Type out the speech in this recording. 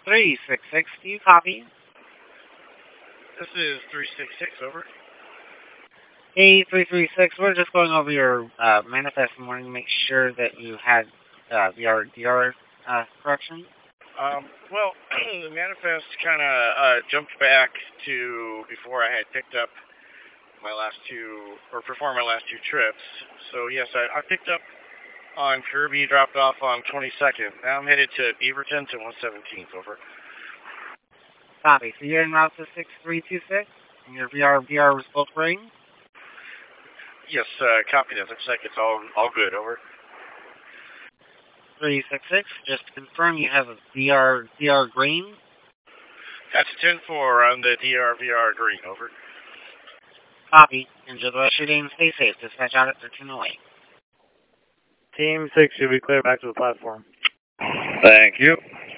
366, do you copy? This is 366, over. Hey, 336, we're just going over your manifest and wanting to make sure that you had VR correction. Well, the manifest kind of jumped back to before I had picked up my last two, or performed my last two trips. So yes, I picked up on Kirby, dropped off on 22nd. Now I'm headed to Beaverton to 117th, over. Copy. So you're en route to 6326, and your VR was both ring? Yes, copy that. Looks like it's all good, over. 366, just to confirm you have a VR green? That's 10-4 on the VR green, over. Copy. Enjoy the rest of your day and stay safe. Dispatch out at 1308. Team 6 should be clear back to the platform. Thank you.